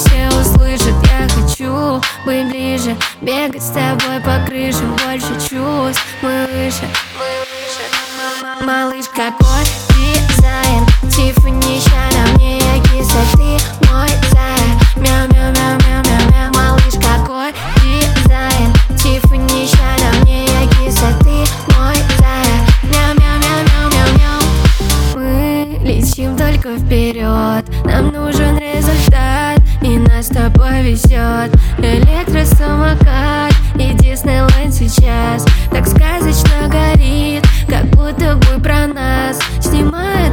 все услышат. Я хочу быть ближе, бегать с тобой по крышам, больше чувств, мы выше. Малыш, какой дизайн, Тиффани, ща на мне я киса, ты мой зай. Мяу-мяу-мяу-мяу-мяу-мяу. Малыш, какой дизайн, Тиффани, ща на мне я киса, ты мой зай. Мяу-мяу-мяу-мяу-мяу-мяу. Мы летим только вперед, нам нужен результат, и нас с тобой везет электросамокат. И Диснейленд сейчас так сказочно горит, как будто бы про нас снимает